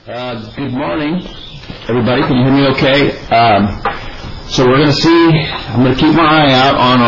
Good morning, everybody. Can you hear me okay? So we're going to see, I'm going to keep my eye out on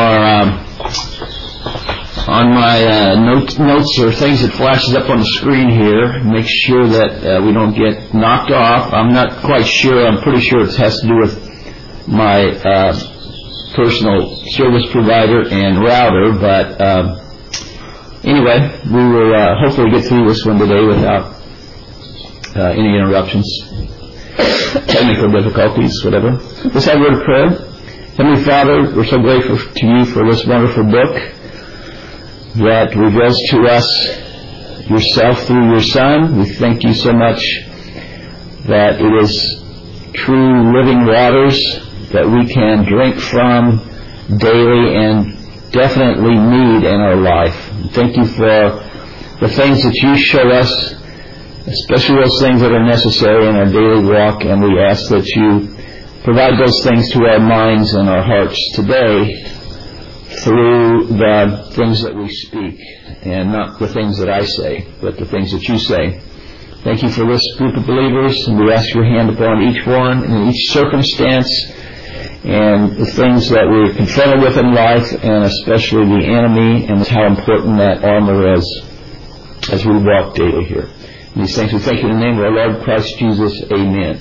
my notes or things that flashes up on the screen here. Make sure that we don't get knocked off. I'm not quite sure. I'm pretty sure it has to do with my personal service provider and router, but anyway, we will hopefully get through this one today without any interruptions, technical difficulties, whatever. Let's have a word of prayer. Heavenly Father, we're so grateful to you for this wonderful book that reveals to us yourself through your Son. We thank you so much that it is true living waters that we can drink from daily and definitely need in our life. Thank you for the things that you show us, especially those things that are necessary in our daily walk, and we ask that you provide those things to our minds and our hearts today through the things that we speak, and not the things that I say, but the things that you say. Thank you for this group of believers, and we ask your hand upon each one and in each circumstance, and the things that we're confronted with in life, and especially the enemy, and how important that armor is as we walk daily here. These things we thank you in the name of our Lord Christ Jesus. Amen.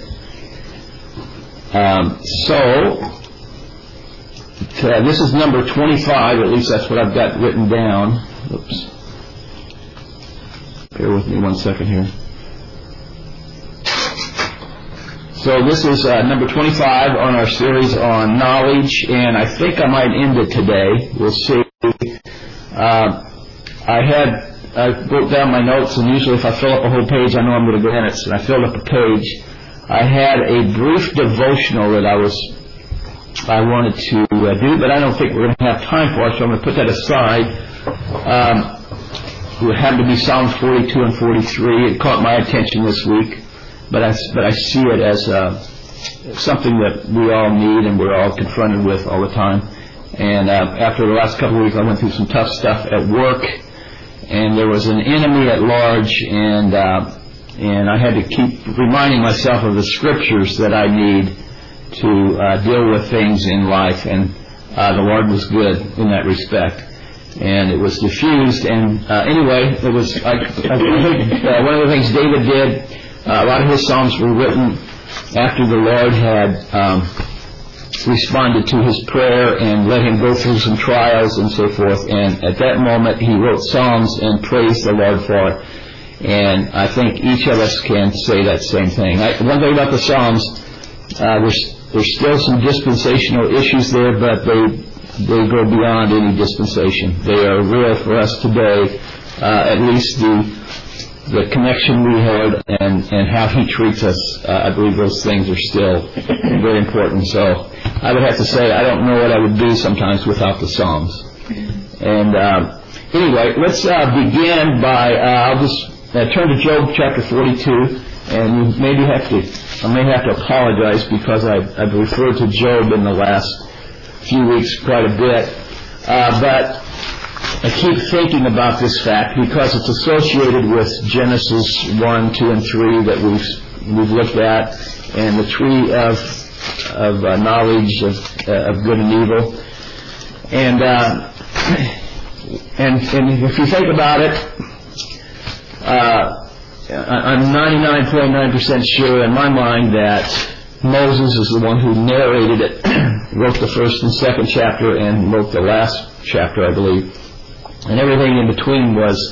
This is number 25, at least that's what I've got written down. Oops. Bear with me one second here. So this is number 25 on our series on knowledge, and I think I might end it today. We'll see. I wrote down my notes, and usually if I fill up a whole page, I know I'm going to go in it. So I filled up a page. I had a brief devotional that I wanted to do, but I don't think we're going to have time for it, so I'm going to put that aside. It would have to be Psalms 42 and 43. It caught my attention this week, but I see it as something that we all need and we're all confronted with all the time. And after the last couple of weeks, I went through some tough stuff at work. And there was an enemy at large, and I had to keep reminding myself of the scriptures that I need to deal with things in life, and the Lord was good in that respect. And it was diffused, and anyway, it was. I think one of the things David did. A lot of his psalms were written after the Lord had responded to his prayer and let him go through some trials and so forth, and at that moment he wrote psalms and praised the Lord for it. And I think each of us can say that same thing. One thing about the psalms, there's still some dispensational issues there, but they go beyond any dispensation. They are real for us today, at least the connection we had and how he treats us. I believe those things are still very important. So I would have to say I don't know what I would do sometimes without the Psalms. And anyway, let's begin by I'll just turn to Job chapter 42, and I may have to apologize because I've referred to Job in the last few weeks quite a bit, but I keep thinking about this fact because it's associated with Genesis 1, 2, and 3 that we've looked at, and the tree of knowledge of good and evil. And if you think about it, I'm 99.9% sure in my mind that Moses is the one who narrated it, wrote the first and second chapter, and wrote the last chapter, I believe. And everything in between was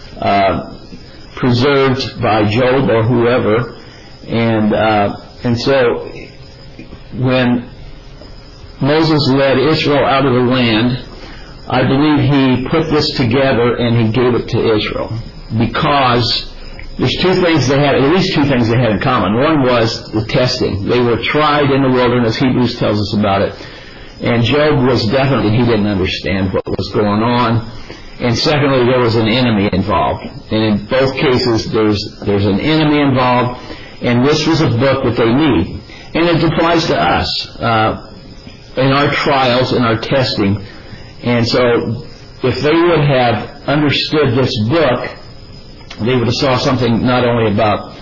preserved by Job or whoever. And so when Moses led Israel out of the land, I believe he put this together and he gave it to Israel because there's at least two things they had in common. One was the testing. They were tried in the wilderness. Hebrews tells us about it. And Job was definitely, he didn't understand what was going on. And secondly, there was an enemy involved. And in both cases, there's an enemy involved. And this was a book that they need. And it applies to us in our trials, in our testing. And so if they would have understood this book, they would have saw something not only about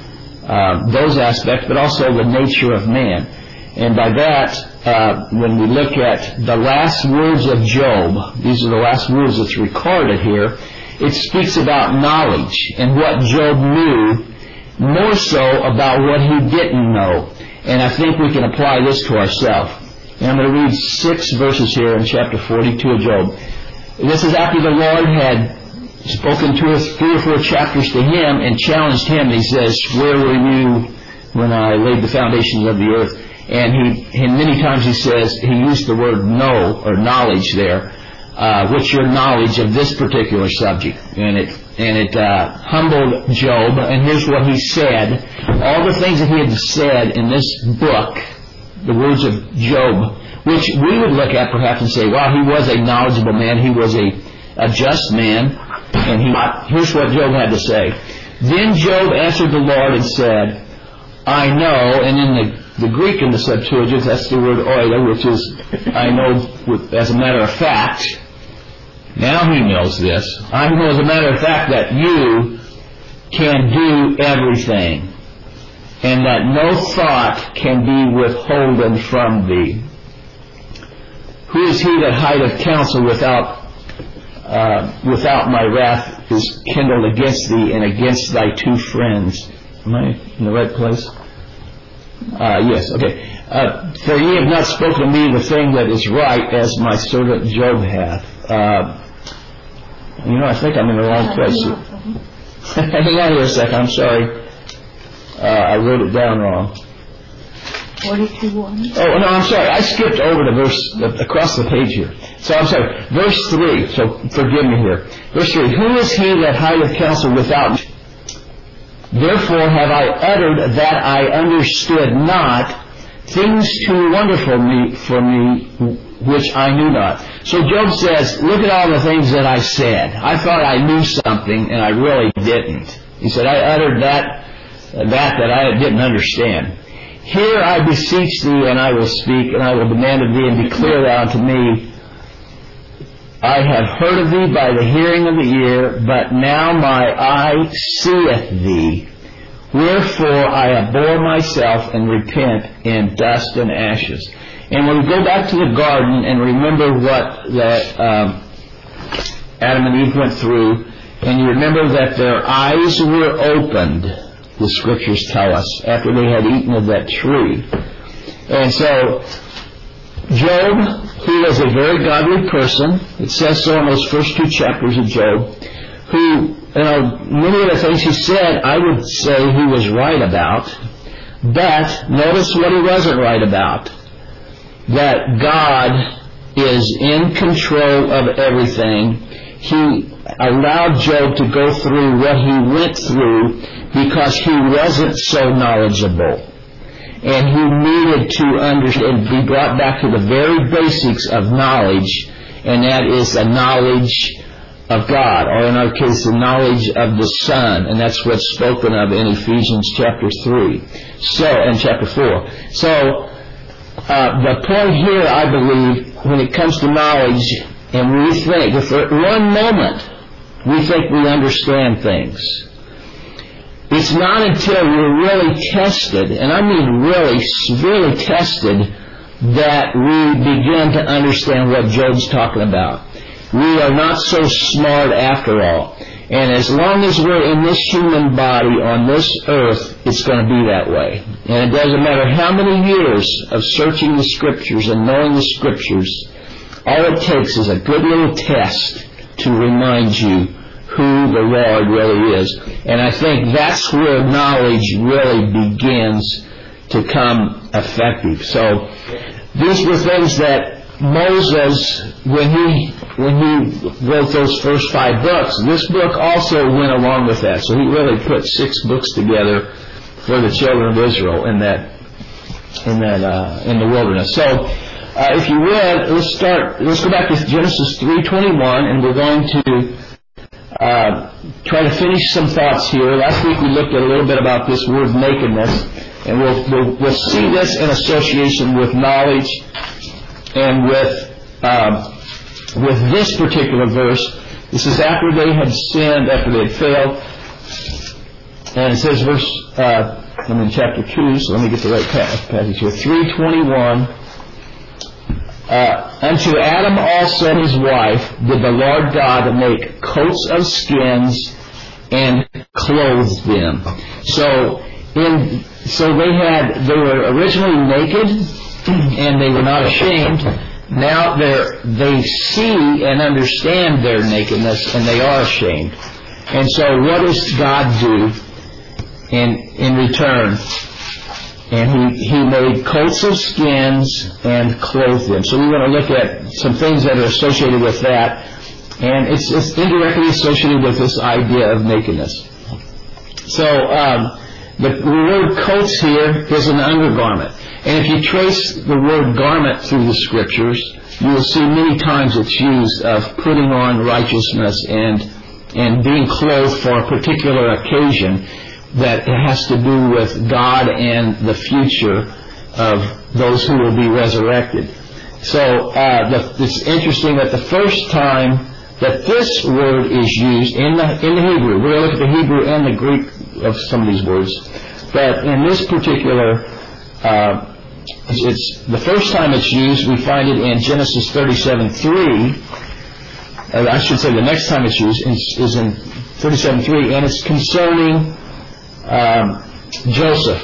those aspects, but also the nature of man. And by that, when we look at the last words of Job, these are the last words that's recorded here, it speaks about knowledge and what Job knew, more so about what he didn't know. And I think we can apply this to ourselves. And I'm going to read 6 verses here in chapter 42 of Job. This is after the Lord had spoken 3 or 4 chapters to him and challenged him. He says, "Where were you when I laid the foundations of the earth?" And many times he says, he used the word know or knowledge there. What's your knowledge of this particular subject? And it humbled Job. And here's what he said. All the things that he had said in this book, the words of Job, which we would look at perhaps and say, wow, he was a knowledgeable man. He was a just man. And here's what Job had to say. Then Job answered the Lord and said, I know, and in the Greek in the Septuagint, that's the word oida, which is, I know as a matter of fact. Now he knows this. I know as a matter of fact that you can do everything, and that no thought can be withholden from thee. Who is he that hideth counsel without my wrath is kindled against thee and against thy 2 friends? Am I in the right place? Yes, okay. For ye have not spoken to me the thing that is right, as my servant Job hath. I think I'm in the wrong place. Hang on here a second, I'm sorry. I wrote it down wrong. 42:1. Oh, no, I'm sorry. I skipped over to across the page here. So I'm sorry. Verse 3, so forgive me here. Verse 3, who is he that hideth counsel without me? Therefore have I uttered that I understood not, things too wonderful for me which I knew not. So Job says, look at all the things that I said. I thought I knew something and I really didn't. He said, I uttered that I didn't understand. Hear, I beseech thee, and I will speak, and I will demand of thee, and declare thou unto me, I have heard of thee by the hearing of the ear, but now my eye seeth thee. Wherefore I abhor myself and repent in dust and ashes. And when we go back to the garden and remember what Adam and Eve went through, and you remember that their eyes were opened, the scriptures tell us, after they had eaten of that tree. And so Job, who was a very godly person, it says so in those first 2 chapters of Job, who, many of the things he said, I would say he was right about, but notice what he wasn't right about. That God is in control of everything. He allowed Job to go through what he went through because he wasn't so knowledgeable. And he needed to understand, be brought back to the very basics of knowledge, and that is the knowledge of God, or in our case, the knowledge of the Son, and that's what's spoken of in Ephesians chapter 3, and chapter 4. So, the point here, I believe, when it comes to knowledge, and we think, if for one moment we think we understand things, it's not until we're really tested, and I mean really severely tested, that we begin to understand what Job's talking about. We are not so smart after all. And as long as we're in this human body on this earth, it's going to be that way. And it doesn't matter how many years of searching the Scriptures and knowing the Scriptures, all it takes is a good little test to remind you who the Lord really is. And I think that's where knowledge really begins to come effective. So these were things that Moses, when he wrote those first 5 books, this book also went along with that. So he really put 6 books together for the children of Israel in the wilderness. So if you would, let's go back to Genesis 3:21, and we're going to try to finish some thoughts here. Last week we looked at a little bit about this word nakedness, and we'll see this in association with knowledge and with this particular verse. This is after they had sinned, after they had failed, and it says verse I'm in chapter 2, so let me get the right passage here. 3:21. Unto Adam also his wife did the Lord God make coats of skins and clothe them. So they were originally naked and they were not ashamed. Now they see and understand their nakedness and they are ashamed. And so what does God do in return? And he made coats of skins and clothed them. So we want to look at some things that are associated with that. And it's indirectly associated with this idea of nakedness. So the word coats here is an undergarment. And if you trace the word garment through the Scriptures, you will see many times it's used of putting on righteousness and being clothed for a particular occasion that has to do with God and the future of those who will be resurrected. So it's interesting that the first time that this word is used in the Hebrew, we're going to look at the Hebrew and the Greek of some of these words, but in this particular, it's the first time it's used, we find it in Genesis 37:3. I should say the next time it's used is in 37:3, and it's concerning Joseph.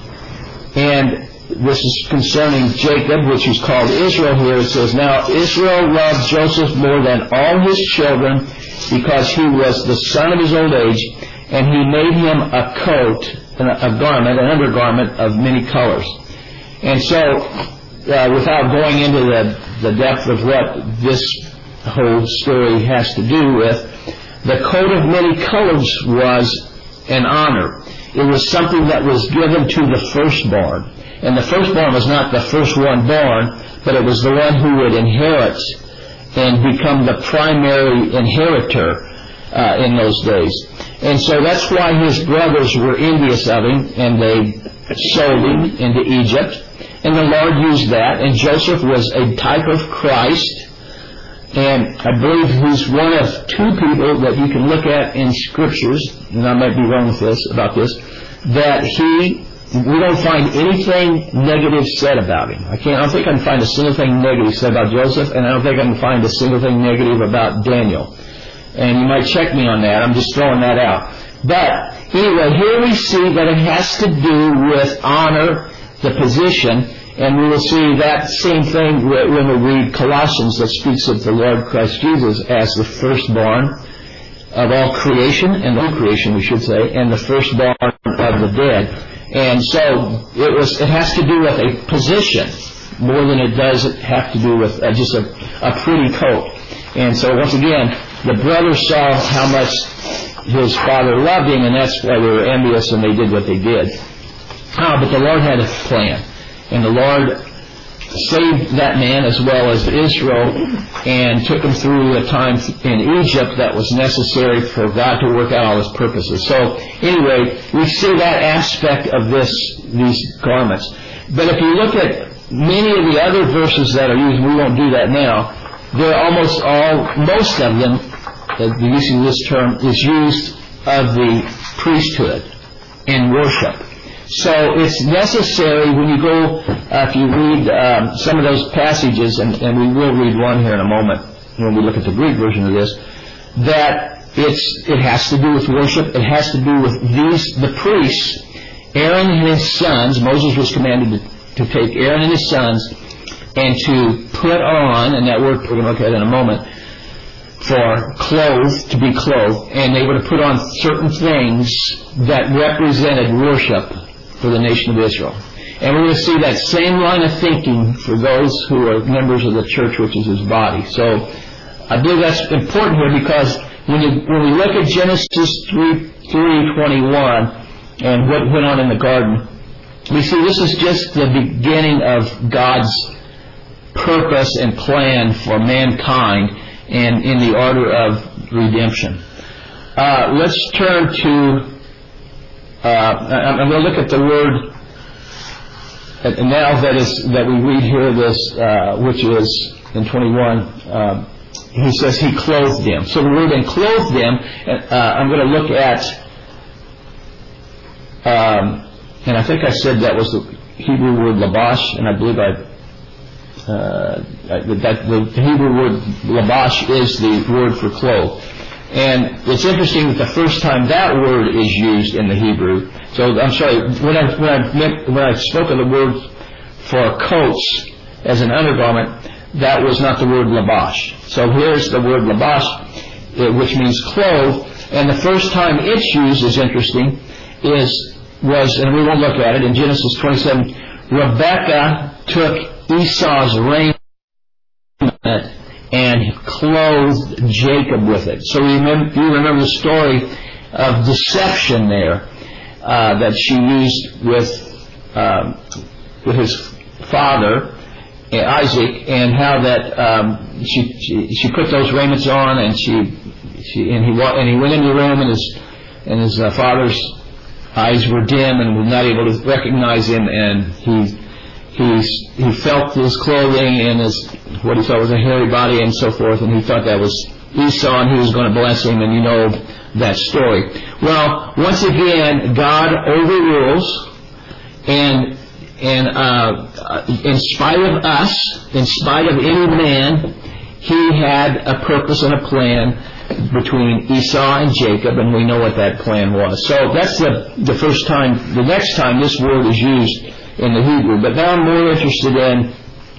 And this is concerning Jacob, which is called Israel here. It says, Now Israel loved Joseph more than all his children because he was the son of his old age, and he made him a coat, a garment, an undergarment of many colors. And so, without going into the depth of what this whole story has to do with, the coat of many colors was an honor. It was something that was given to the firstborn. And the firstborn was not the first one born, but it was the one who would inherit and become the primary inheritor in those days. And so that's why his brothers were envious of him, and they sold him into Egypt. And the Lord used that, and Joseph was a type of Christ. And I believe he's one of two people that you can look at in Scriptures, and I might be wrong with this, about this, that we don't find anything negative said about him. I don't think I can find a single thing negative said about Joseph, and I don't think I can find a single thing negative about Daniel. And you might check me on that. I'm just throwing that out. But anyway, here we see that it has to do with honor, the position, and we will see that same thing when we read Colossians that speaks of the Lord Christ Jesus as the firstborn of all creation, and all creation we should say, and the firstborn of the dead. And so it has to do with a position more than it does have to do with just a pretty coat. And so once again, the brothers saw how much his father loved him, and that's why they were envious and they did what they did. But the Lord had a plan. And the Lord saved that man as well as Israel and took him through a time in Egypt that was necessary for God to work out all His purposes. So anyway, we see that aspect of these garments. But if you look at many of the other verses that are used, we won't do that now, they're most of them, the use of this term, is used of the priesthood in worship. So it's necessary when you go, if you read some of those passages, and we will read one here in a moment when we look at the Greek version of this, that it has to do with worship. It has to do with the priests, Aaron and his sons. Moses was commanded to take Aaron and his sons and to put on, and that word we're going to look at in a moment, for clothes, to be clothed, and they were to put on certain things that represented worship for the nation of Israel. And we're going to see that same line of thinking for those who are members of the church, which is His body. So I believe that's important here, because when we look at Genesis 3:21 and what went on in the garden, we see this is just the beginning of God's purpose and plan for mankind and in the order of redemption. Let's turn to I'm going to look at the word now that we read here this, which is in 21. He says He clothed them. So the word "and clothed them," I'm going to look at And I think I said that was the Hebrew word labash, and I believe that the Hebrew word labash is the word for clothe. And it's interesting that the first time that word is used in the Hebrew, so I'm sorry, when I spoke of the word for coats as an undergarment, that was not the word labash. So here's the word labash, which means clothe, and the first time it's used is interesting, was, and we won't look at it, in Genesis 27, Rebekah took Esau's raiment and clothed Jacob with it. So you remember the story of deception there that she used with his father, Isaac, and how that she put those raiments on, and he went into the room, and his father's eyes were dim and was not able to recognize him, and he felt his clothing and what he thought was a hairy body and so forth, and he thought that was Esau, and he was going to bless him, and you know that story. Well, once again, God overrules, and in spite of us, in spite of any man, he had a purpose and a plan between Esau and Jacob, and we know what that plan was. So that's the first time. The next time this word is used in the Hebrew. But now I'm more interested in,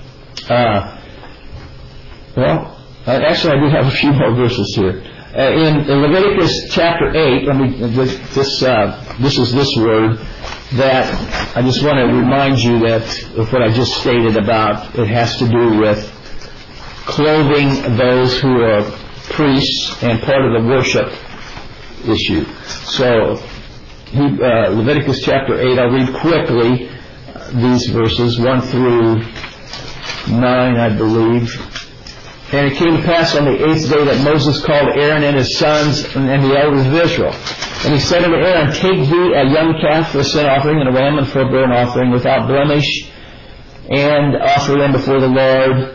actually I do have a few more verses here. In Leviticus chapter 8, this is this word that I just want to remind you that of what I just stated about. It has to do with clothing those who are priests and part of the worship issue. So Leviticus chapter 8, I'll read quickly these verses 1 through 9, I believe. And it came to pass on the 8th day that Moses called Aaron and his sons and the elders of Israel. And he said unto Aaron, take thee a young calf for a sin offering, and a ram for a burnt offering without blemish, and offer them before the Lord.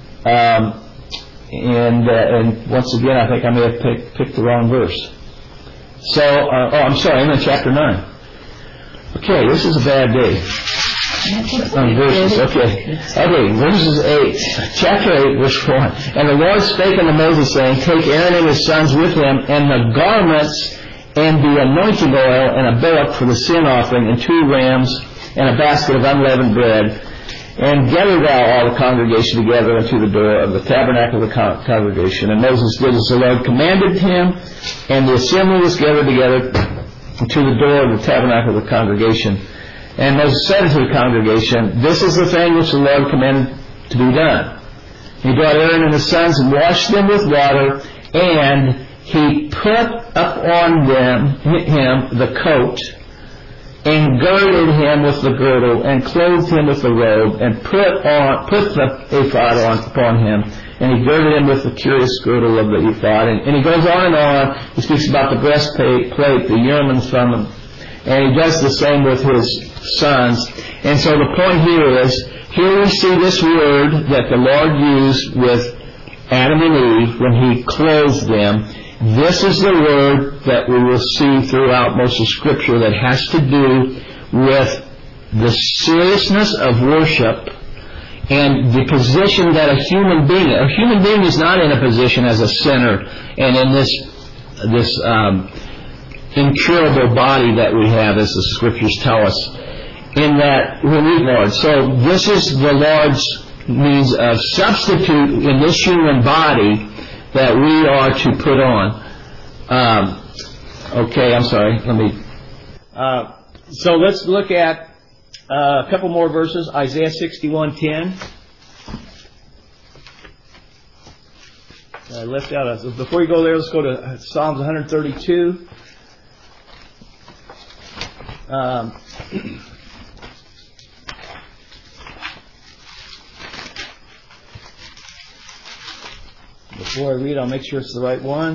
And once again, I think I may have picked the wrong verse. So, I'm sorry, I'm in chapter 9. Okay, this is a bad day. Verses, okay, verses 8, chapter 8, verse 4. And the Lord spake unto Moses, saying, take Aaron and his sons with him, and the garments, and the anointing oil, and a bullock for the sin offering, and 2 rams, and a basket of unleavened bread. And gather thou all the congregation together unto the door of the tabernacle of the congregation. And Moses did as the Lord commanded him, and the assembly was gathered together unto the door of the tabernacle of the congregation. And Moses said unto the congregation, this is the thing which the Lord commanded to be done. He brought Aaron and his sons and washed them with water, and he put upon him the coat, and girded him with the girdle, and clothed him with the robe, and put the ephod upon him, and he girded him with the curious girdle of the ephod. And he goes on and on. He speaks about the breastplate, the Urim and Thummim, and he does the same with his sons. And so the point here is, here we see this word that the Lord used with Adam and Eve when he clothed them. This is the word that we will see throughout most of Scripture that has to do with the seriousness of worship and the position that a human being is not in a position as a sinner and in this incurable body that we have, as the Scriptures tell us, in that we need Lord. So this is the Lord's means of substitute in this human body that we are to put on. Okay, I'm sorry. So let's look at a couple more verses. Isaiah 61:10. I left out. Before you go there, let's go to Psalms 132. Before I read, I'll make sure it's the right one.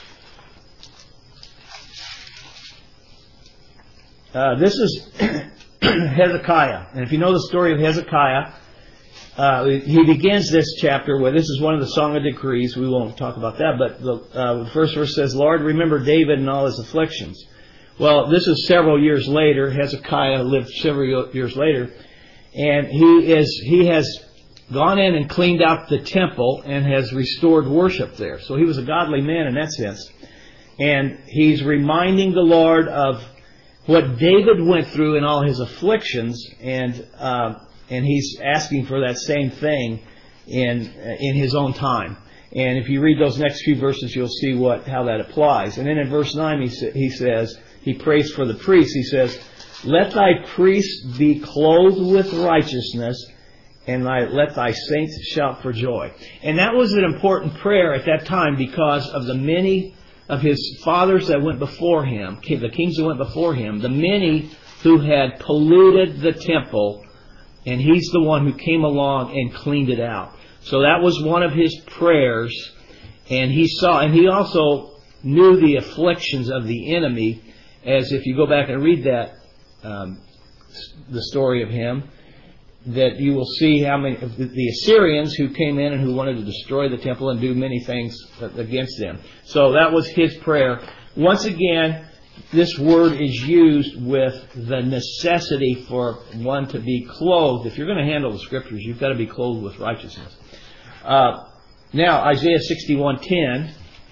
This is Hezekiah. And if you know the story of Hezekiah, he begins this chapter where this is one of the Song of Decrees. We won't talk about that, but the first verse says, Lord, remember David and all his afflictions. Well, this is several years later. Hezekiah lived several years later, and he has gone in and cleaned out the temple and has restored worship there. So he was a godly man in that sense. And he's reminding the Lord of what David went through in all his afflictions, and he's asking for that same thing in his own time. And if you read those next few verses, you'll see how that applies. And then in verse 9, he says, he prays for the priests. He says, "Let thy priests be clothed with righteousness, and let thy saints shout for joy." And that was an important prayer at that time because of the many of his fathers that went before him, the kings that went before him, the many who had polluted the temple, and he's the one who came along and cleaned it out. So that was one of his prayers, and he also knew the afflictions of the enemy, as if you go back and read that, the story of him, that you will see how many of the Assyrians who came in and who wanted to destroy the temple and do many things against them. So that was his prayer. Once again, this word is used with the necessity for one to be clothed. If you're going to handle the Scriptures, you've got to be clothed with righteousness. Now, Isaiah 61:10.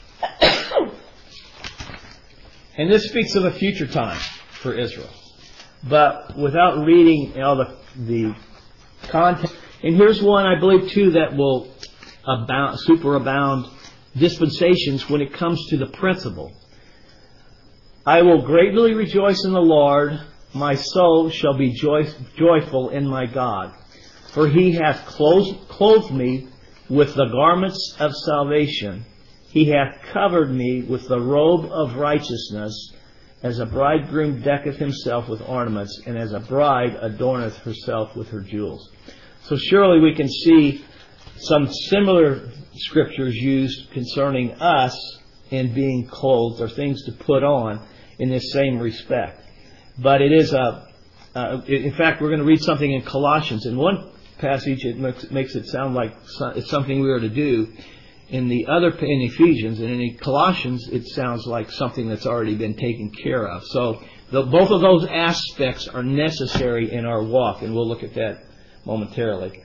And this speaks of a future time for Israel. But without reading all the content. And here's one, I believe, too, that will superabound dispensations when it comes to the principle. "I will greatly rejoice in the Lord. My soul shall be joyful in my God. For he hath clothed me with the garments of salvation. He hath covered me with the robe of righteousness, as a bridegroom decketh himself with ornaments, and as a bride adorneth herself with her jewels." So surely we can see some similar scriptures used concerning us in being clothed, or things to put on in this same respect. But it is in fact, we're going to read something in Colossians. In one passage, it makes it sound like it's something we are to do. In Ephesians, and in Colossians, it sounds like something that's already been taken care of. So both of those aspects are necessary in our walk, and we'll look at that momentarily.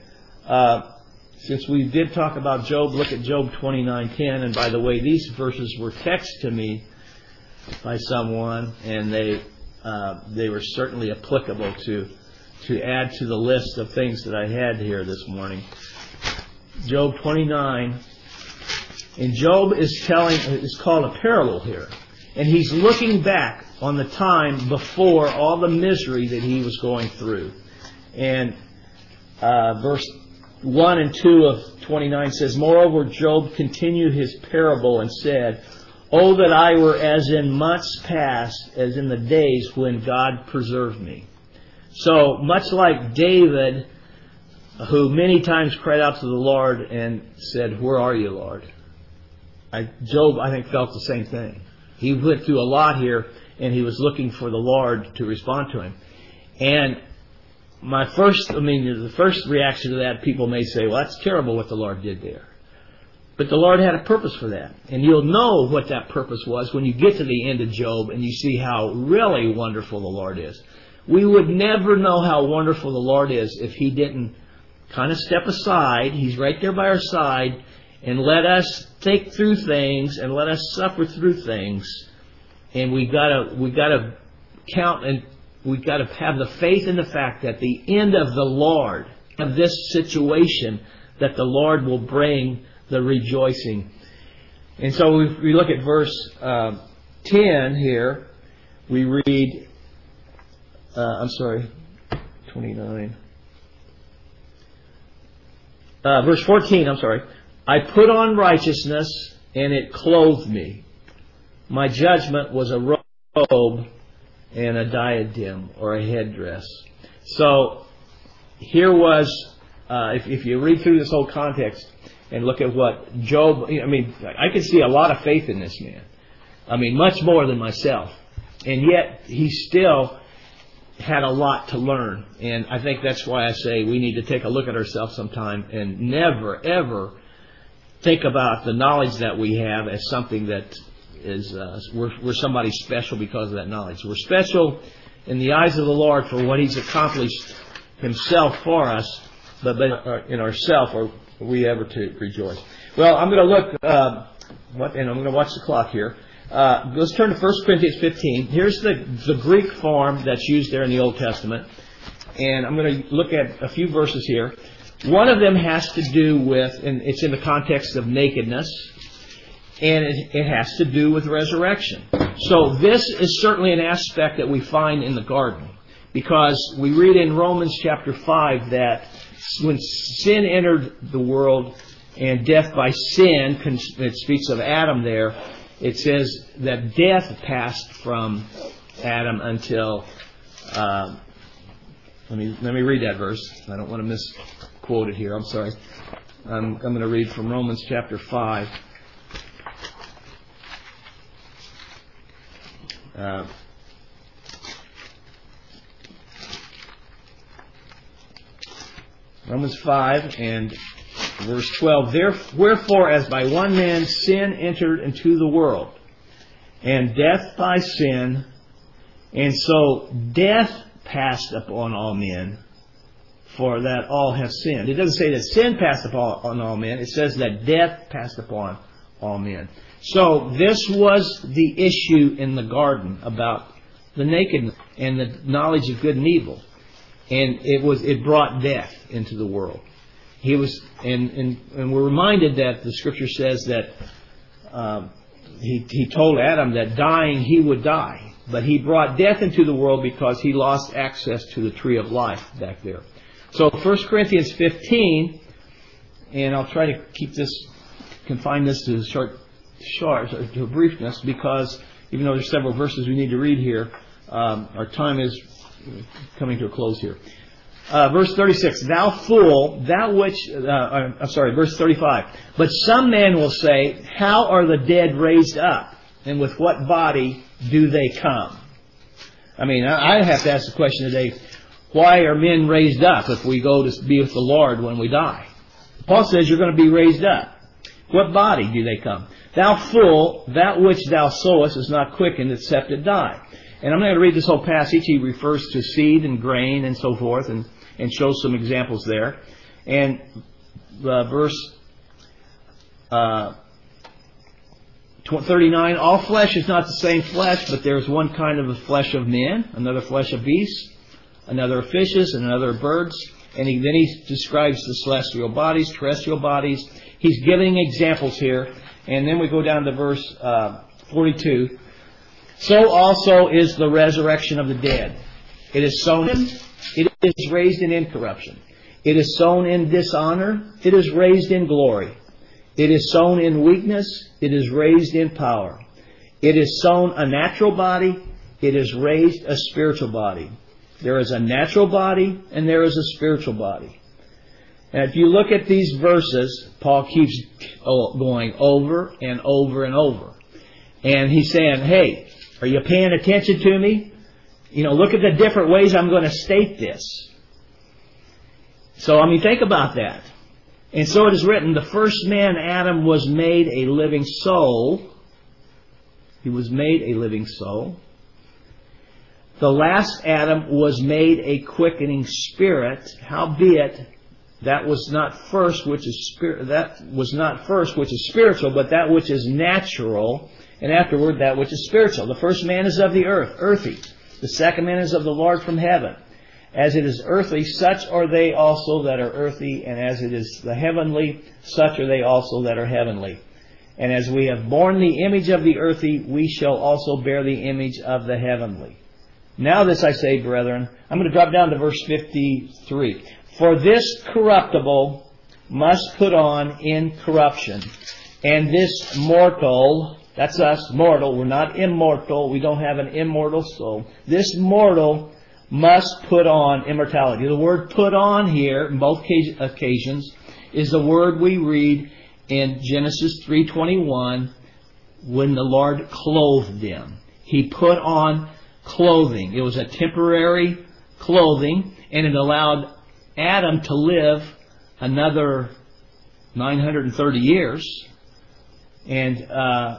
Since we did talk about Job, look at Job 29:10. And by the way, these verses were texted to me by someone, and they were certainly applicable to add to the list of things that I had here this morning. Job 29. And Job is called a parable here. And he's looking back on the time before all the misery that he was going through. And verse 1 and 2 of 29 says, "Moreover, Job continued his parable and said, Oh, that I were as in months past, as in the days when God preserved me." So, much like David, who many times cried out to the Lord and said, "Where are you, Lord?" Job, I think, felt the same thing. He went through a lot here, and he was looking for the Lord to respond to him. And the first reaction to that, people may say, "Well, that's terrible what the Lord did there." But the Lord had a purpose for that. And you'll know what that purpose was when you get to the end of Job and you see how really wonderful the Lord is. We would never know how wonderful the Lord is if He didn't kind of step aside. He's right there by our side, and let us think through things and let us suffer through things. And we've got to count, and we've got to have the faith in the fact that the end of the Lord, of this situation, that the Lord will bring the rejoicing. And so if we look at verse 10 here, we read, 29. Verse 14, "I put on righteousness, and it clothed me. My judgment was a robe and a diadem," or a headdress. So here was, if you read through this whole context and look at what Job, I could see a lot of faith in this man. Much more than myself. And yet he still had a lot to learn. And I think that's why I say we need to take a look at ourselves sometime and never, ever think about the knowledge that we have as something that we're somebody special because of that knowledge. We're special in the eyes of the Lord for what He's accomplished Himself for us, but in ourselves are we ever to rejoice. Well, I'm going to look, and I'm going to watch the clock here. Let's turn to 1 Corinthians 15. Here's the Greek form that's used there in the Old Testament. And I'm going to look at a few verses here. One of them has to do with, and it's in the context of nakedness, and it has to do with resurrection. So this is certainly an aspect that we find in the garden, because we read in Romans chapter 5 that when sin entered the world and death by sin, it speaks of Adam there, it says that death passed from Adam until... Let me read that verse. I don't want to misquote it here. I'm sorry. I'm going to read from Romans chapter 5. Romans 5 and verse 12. Wherefore, as by one man sin entered into the world, and death by sin, and so death passed upon all men, for that all have sinned. It doesn't say that sin passed upon all men. It says that death passed upon all men. So this was the issue in the garden about the nakedness and the knowledge of good and evil, and it brought death into the world. And we're reminded that the Scripture says that he told Adam that dying he would die. But he brought death into the world because he lost access to the tree of life back there. So 1 Corinthians 15, and I'll try to confine this to to a briefness, because even though there's several verses we need to read here, our time is coming to a close here. Verse 36, thou fool, verse 35. But some man will say, how are the dead raised up? And with what body do they come? I mean, I have to ask the question today, why are men raised up if we go to be with the Lord when we die? Paul says you're going to be raised up. What body do they come? Thou fool, that which thou sowest is not quickened except it die. And I'm not going to read this whole passage. He refers to seed and grain and so forth, and shows some examples there. And verse 39, all flesh is not the same flesh, but there is one kind of the flesh of men, another flesh of beasts, another of fishes, and another of birds. And then he describes the celestial bodies, terrestrial bodies. He's giving examples here. And then we go down to verse 42. So also is the resurrection of the dead. It is sown, it is raised in incorruption. It is sown in dishonor, it is raised in glory. It is sown in weakness, it is raised in power. It is sown a natural body, it is raised a spiritual body. There is a natural body and there is a spiritual body. And if you look at these verses, Paul keeps going over and over and over. And he's saying, hey, are you paying attention to me? Look at the different ways I'm going to state this. So, think about that. And so it is written, the first man, Adam, was made a living soul. He was made a living soul. The last Adam was made a quickening spirit. Howbeit, that was not first, which is spiritual, but that which is natural, and afterward that which is spiritual. The first man is of the earth, earthy. The second man is of the Lord from heaven. As it is earthly, such are they also that are earthy, and as it is the heavenly, such are they also that are heavenly. And as we have borne the image of the earthy, we shall also bear the image of the heavenly. Now this I say, brethren, I'm going to drop down to verse 53. For this corruptible must put on incorruption, and this mortal, that's us, mortal, we're not immortal, we don't have an immortal soul. This mortal must put on immortality. The word put on here, in both occasions, is the word we read in Genesis 3:21 when the Lord clothed them. He put on clothing. It was a temporary clothing, and it allowed Adam to live another 930 years. And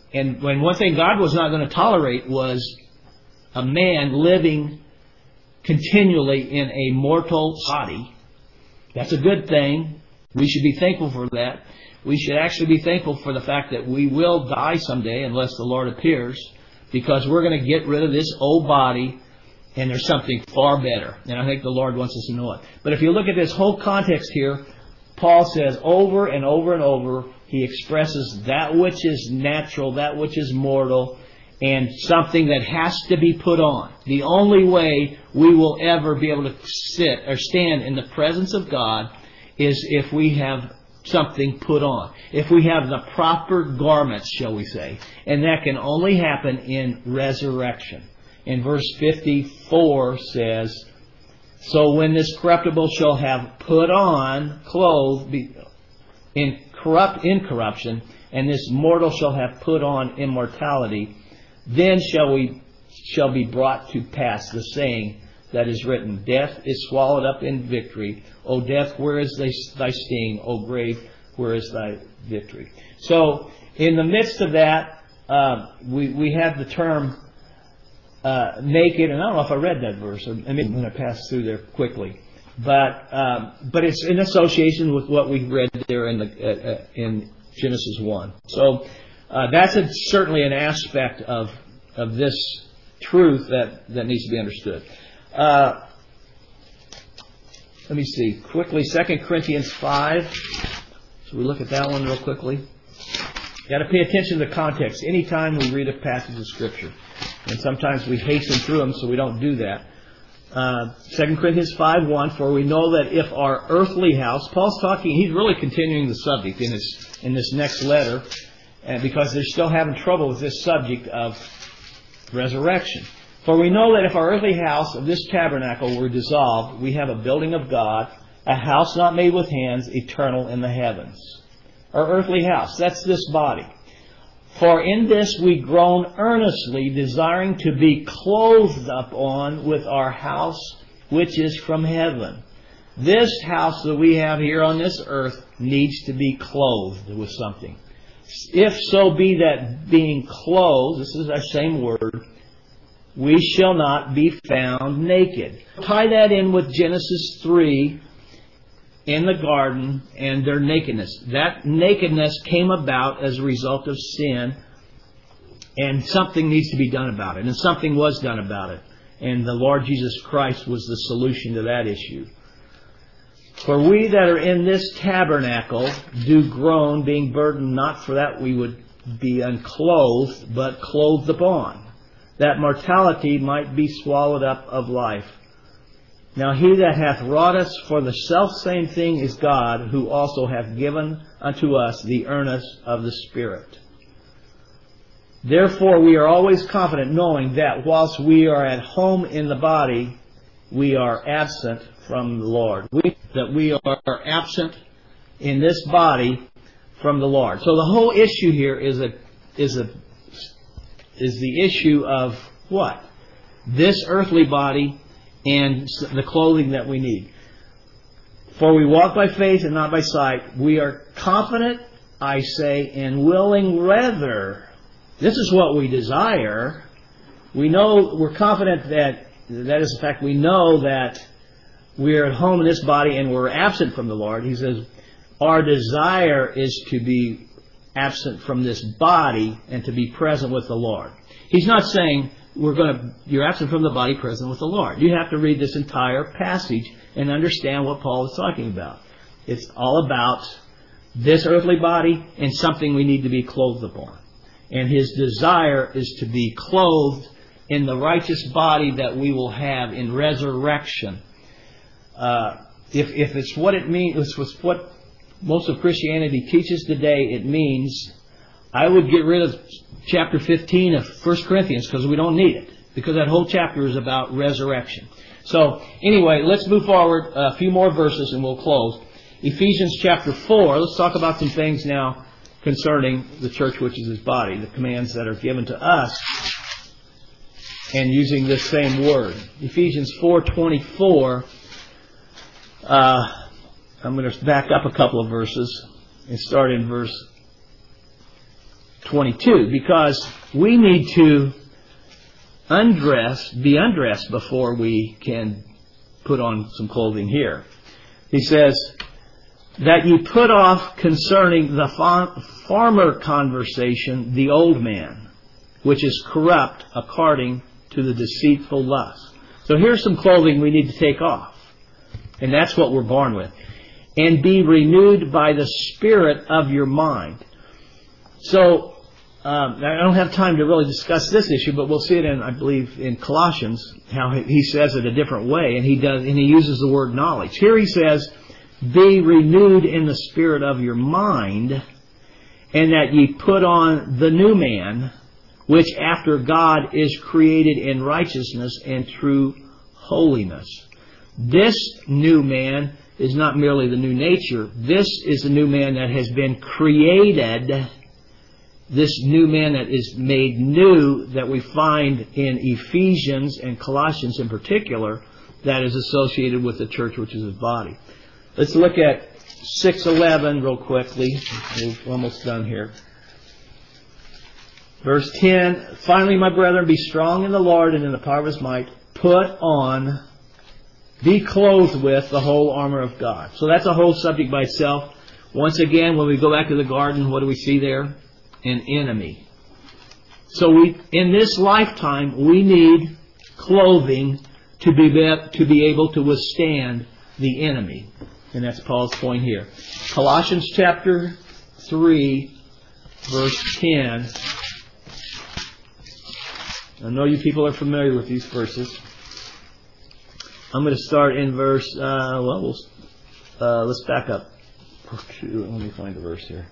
And when one thing God was not going to tolerate was a man living continually in a mortal body. That's a good thing. We should be thankful for that. We should actually be thankful for the fact that we will die someday unless the Lord appears, because we're going to get rid of this old body and there's something far better. And I think the Lord wants us to know it. But if you look at this whole context here, Paul says over and over and over, he expresses that which is natural, that which is mortal, and something that has to be put on. The only way we will ever be able to sit or stand in the presence of God is if we have something put on. If we have the proper garments, shall we say. And that can only happen in resurrection. In verse 54 says, so when this corruptible shall have put on, clothed in incorruption, and this mortal shall have put on immortality, then shall be brought to pass the saying that is written, death is swallowed up in victory. O death, where is thy sting? O grave, where is thy victory? So, in the midst of that, we have the term naked, and I don't know if I read that verse. I mean, I'm going to pass through there quickly. But it's in association with what we read there in Genesis 1. So that's certainly an aspect of this truth that needs to be understood. Let me see quickly. 2 Corinthians 5. So we look at that one real quickly. You got to pay attention to the context anytime we read a passage of Scripture, and sometimes we hasten through them, so we don't do that. 2 Corinthians 5:1, for we know that if our earthly house, Paul's talking, he's really continuing the subject in this next letter, because they're still having trouble with this subject of resurrection. For we know that if our earthly house of this tabernacle were dissolved, we have a building of God, a house not made with hands, eternal in the heavens. Our earthly house, that's this body. For in this we groan earnestly, desiring to be clothed upon with our house which is from heaven. This house that we have here on this earth needs to be clothed with something. If so be that being clothed, this is our same word, we shall not be found naked. Tie that in with Genesis 3 in the garden and their nakedness. That nakedness came about as a result of sin, and something needs to be done about it. And something was done about it. And the Lord Jesus Christ was the solution to that issue. For we that are in this tabernacle do groan, being burdened, not for that we would be unclothed, but clothed upon, that mortality might be swallowed up of life. Now he that hath wrought us for the selfsame thing is God, who also hath given unto us the earnest of the Spirit. Therefore we are always confident, knowing that whilst we are at home in the body, we are absent from the Lord. That we are absent in this body from the Lord. So the whole issue here is the issue of what? This earthly body and the clothing that we need. For we walk by faith and not by sight. We are confident, I say, and willing rather. This is what we desire. We're confident that is the fact, we know that we're at home in this body and we're absent from the Lord. He says, our desire is to be absent from this body and to be present with the Lord. He's not saying you're absent from the body, present with the Lord. You have to read this entire passage and understand what Paul is talking about. It's all about this earthly body and something we need to be clothed upon. And his desire is to be clothed in the righteous body that we will have in resurrection. If it's what it means, it's what most of Christianity teaches today, it means I would get rid of chapter 15 of 1 Corinthians because we don't need it. Because that whole chapter is about resurrection. So, anyway, let's move forward a few more verses and we'll close. Ephesians chapter 4, let's talk about some things now concerning the church which is his body, the commands that are given to us, and using this same word. Ephesians 4:24, I'm going to back up a couple of verses and start in verse 22, because we need to be undressed before we can put on some clothing here. He says, that ye put off concerning the former conversation the old man, which is corrupt according to the deceitful lust. So here's some clothing we need to take off. And that's what we're born with. And be renewed by the spirit of your mind. So, I don't have time to really discuss this issue, but we'll see it in, I believe, in Colossians, how he says it a different way, and he uses the word knowledge. Here he says, be renewed in the spirit of your mind, and that ye put on the new man, which after God is created in righteousness and true holiness. This new man is not merely the new nature. This is the new man that has been created. This new man that is made new, that we find in Ephesians and Colossians in particular, that is associated with the church, which is his body. Let's look at 6:11 real quickly. We're almost done here. Verse 10, finally, my brethren, be strong in the Lord and in the power of His might. Put on, be clothed with the whole armor of God. So that's a whole subject by itself. Once again, when we go back to the garden, what do we see there? An enemy. So in this lifetime, we need clothing to be able to withstand the enemy. And that's Paul's point here. Colossians chapter 3, verse 10. I know you people are familiar with these verses. I'm going to start in verse, let's back up. Let me find the verse here.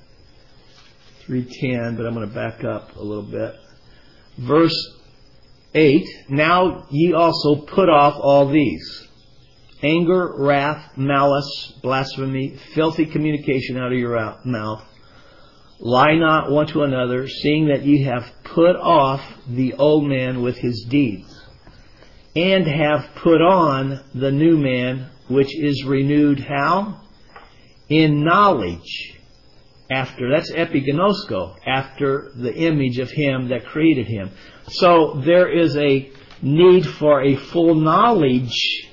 3:10, but I'm going to back up a little bit. Verse 8, now ye also put off all these: anger, wrath, malice, blasphemy, filthy communication out of your mouth. Lie not one to another, seeing that ye have put off the old man with his deeds, and have put on the new man, which is renewed how? In knowledge. That's epigenosko, after the image of Him that created him. So there is a need for a full knowledge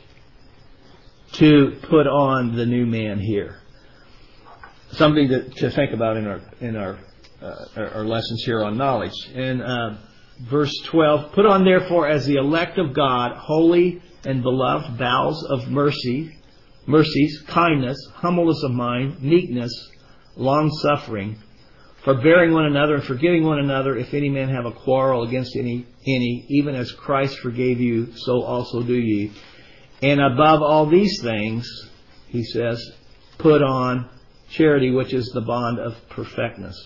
to put on the new man here. Something to think about in our lessons here on knowledge. And verse 12, put on therefore as the elect of God, holy and beloved, bowels of mercies, kindness, humbleness of mind, meekness, long-suffering, forbearing one another and forgiving one another, if any man have a quarrel against any, even as Christ forgave you, so also do ye. And above all these things, he says, put on charity, which is the bond of perfectness,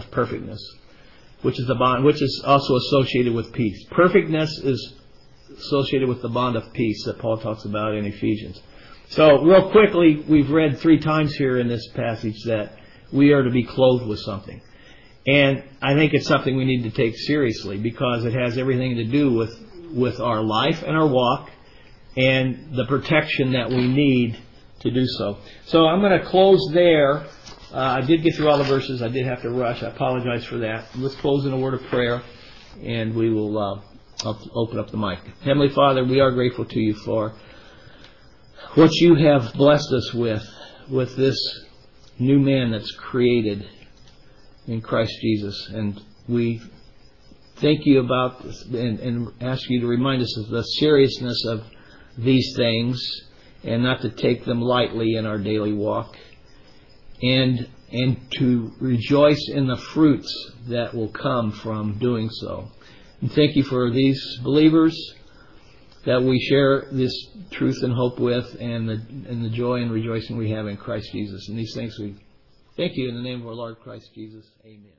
which is the bond, which is also associated with peace. Perfectness is associated with the bond of peace that Paul talks about in Ephesians. So, real quickly, we've read 3 times here in this passage that we are to be clothed with something. And I think it's something we need to take seriously, because it has everything to do with our life and our walk and the protection that we need to do so. So I'm going to close there. I did get through all the verses. I did have to rush. I apologize for that. Let's close in a word of prayer, and we will I'll open up the mic. Heavenly Father, we are grateful to you for what you have blessed us with this new man that's created in Christ Jesus. And we thank you about this and ask you to remind us of the seriousness of these things and not to take them lightly in our daily walk, and to rejoice in the fruits that will come from doing so. And thank you for these believers that we share this truth and hope with, and the joy and rejoicing we have in Christ Jesus. And these things we thank you in the name of our Lord Christ Jesus. Amen.